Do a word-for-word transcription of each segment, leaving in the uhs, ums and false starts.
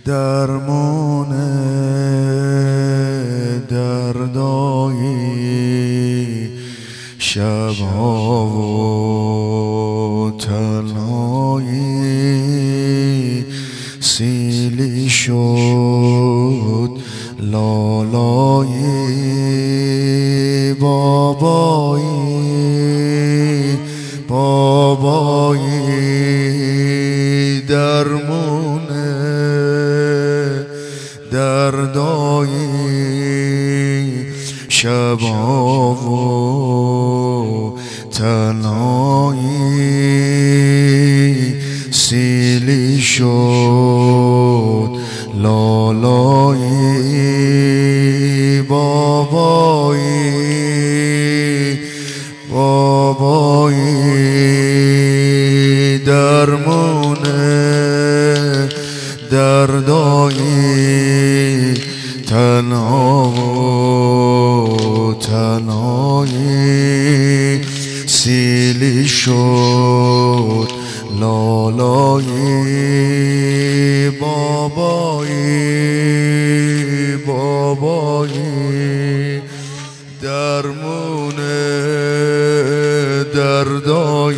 درمان دردای شبها و تنهایی سیلی شد لالای بابایی بابایی درمان دردای شبها و تنهایی سیلی شد لالای بابایی بابایی درمان دردای تنها و تنهایی سیلی شد لالای بابایی بابایی درمان دردای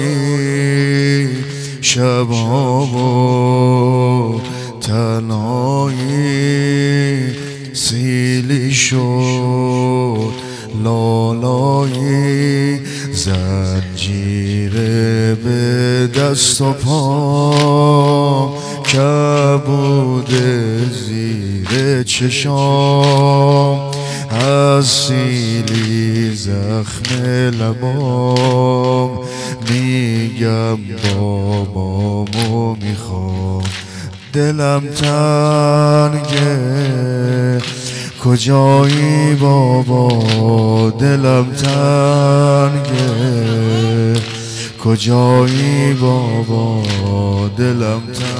شبها و تنهایی سیلی شد لالای زنجیر به دست و پا کبود زیر چشام از سیلی زخم لبام میگم بابامو میخوام دلم تنگه کجایی بابا دلم تنگه کجایی بابا دلم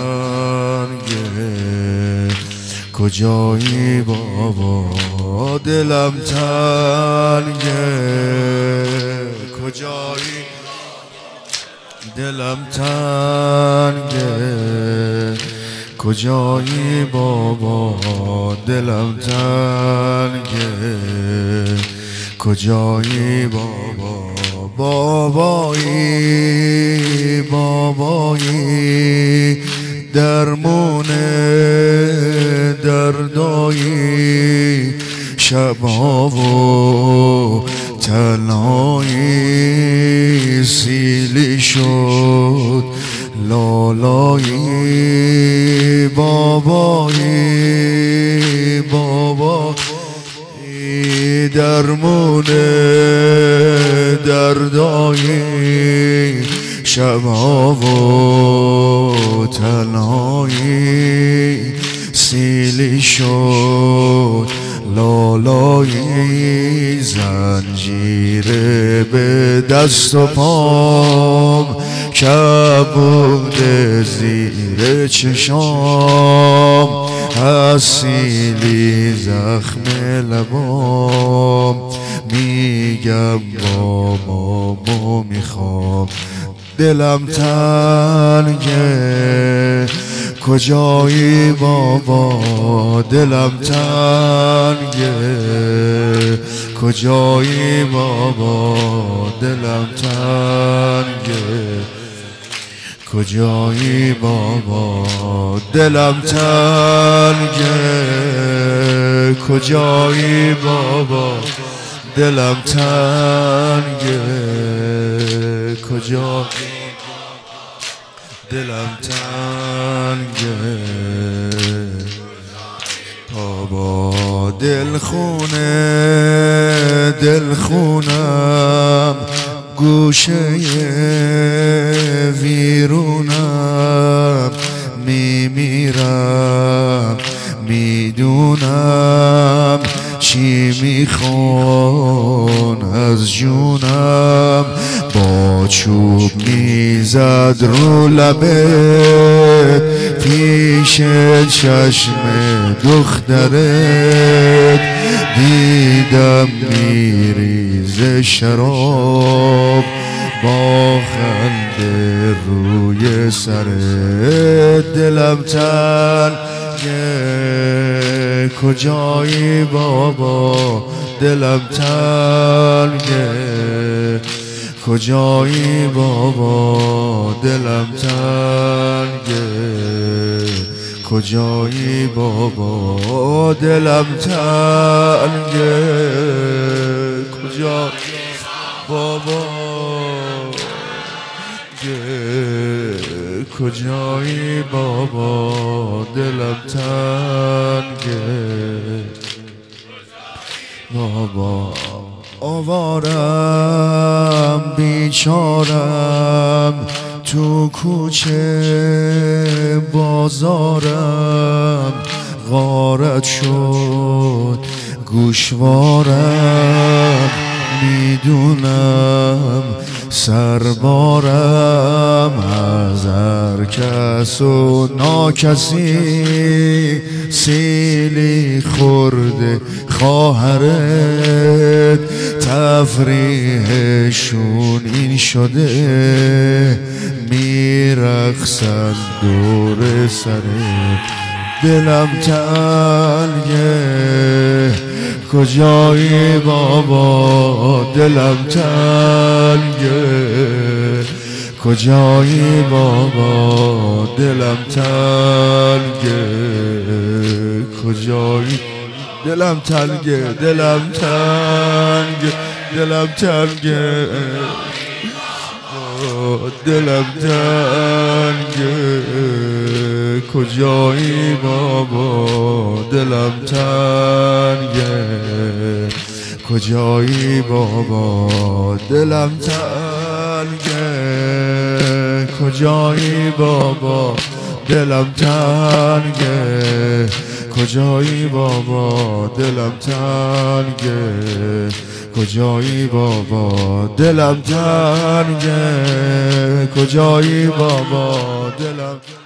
تنگه کجایی بابا دلم تنگه کجایی دلم تنگه کجایی بابا دلم تنگه کجایی بابا بابایی بابایی درمان دردایی شبها و تنهایی سیلی شد لالایی بابایی بابایی درمان دردایی شبها و تنهایی سیلی شد لالایی زنجیر به دست و پام کبود زیر چشام از سیلی زخم لبام میگم بابامو میخوام دلم تنگه کجایی بابا دلم تنگه کجایی بابا دلم تنگه کجایی بابا دلم تنگه کجایی بابا دلم تنگه کجایی دلم تنگه بابا دل خونه دل خونم گوشه ویرونم میمیرم میدونم چی میخوان از جونم با چوب میزد رو لبت پیش چشم دخترت دیدم میریز شراب با خنده روی سرت دلم تنگه کجایی بابا دلم تنگه کجایی بابا دلم تنگه کجایی بابا دلم تنگه کجا بابا کجایی بابا دلم تنگه بابا آوارم بیچارم تو کوچه بازارم غارت شد گوشوارم میدونم سربارم از هر کس و ناکسی سیلی خورده خواهرت تفریحشون این شده میرقصن دور سرت دلم تنگه کجایی بابا دلم تنگه کجایی بابا دلم تنگه کجایی دلم تنگه دلم تنگه دلم تنگه دلم تنگه کجایی بابا دلم تنگه کجایی بابا دلم تنگه کجایی بابا دلم تنگه کجایی بابا دلم تنگه کجایی بابا دلم تنگه کجایی بابا دلم